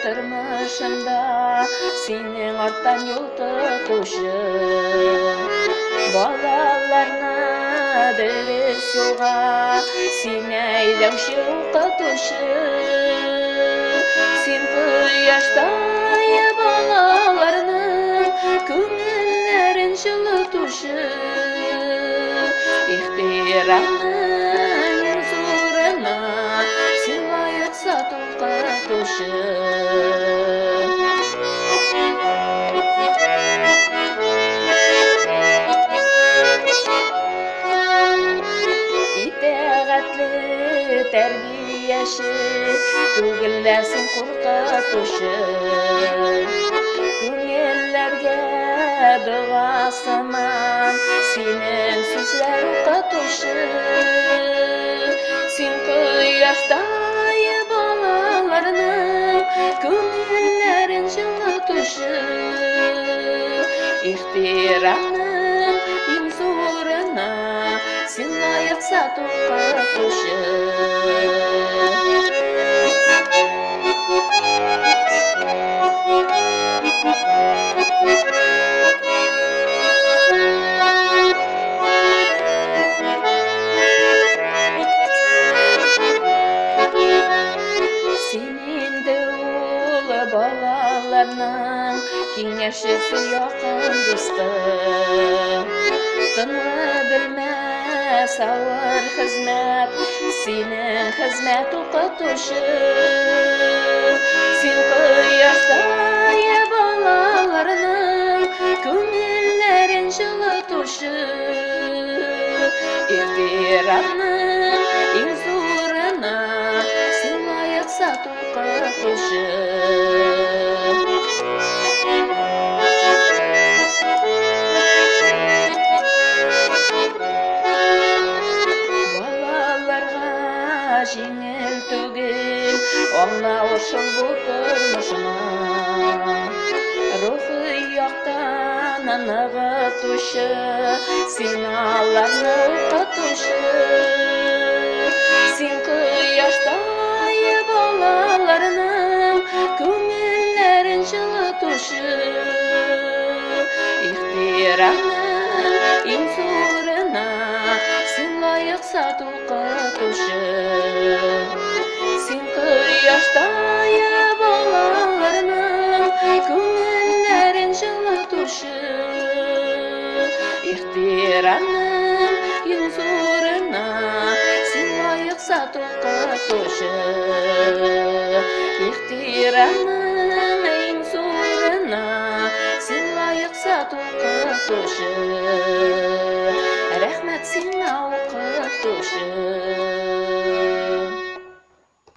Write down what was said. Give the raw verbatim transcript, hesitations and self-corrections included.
тұрмышымда сенің арттан yol тұтушы. Балаларына дұрыс жолға сен айдаушы оқытушы. Сен құяштай балаларының көңілдерін жылытушы. Ихтирамның зорына сен лайықса тоқтатушы. Итағатлы тәрбиеші түгілләсін қорқатушы. Көңелләргә дұғасынан сенің сөзләр оқытушы. Сен құяштай балаларының көңілләрін жылытушы. Ихтирамның ең зорына сен лайықса тоқтатушы. Сен енді ұлы балаларының кеңесшісі жақын досты. Тынғы білмәс ауыр хізмет сенің хізмет оқытушы. Сен құяштай балаларының көңілдерін жылытушы. Ихтирамның ең зорына сен лайықса тоқтатушы. Жеңіл түгел аңлаушыл бұл тұрмышына. Рухы яқтан нығытушы, сен алланы оқытушы. Сен құяштай балаларының көңілдерін жылытушы. Ихтирамның ең зорына сен лайықса тоқтатушы. Сен құяштай балаларының көңілдерін жылытушы. Ихтирамның ең зорына сен лайықса тоқтатушы. Ихтирамның ең зорына сен лайықса тоқтатушы. Рәхмәт сен оқытушы.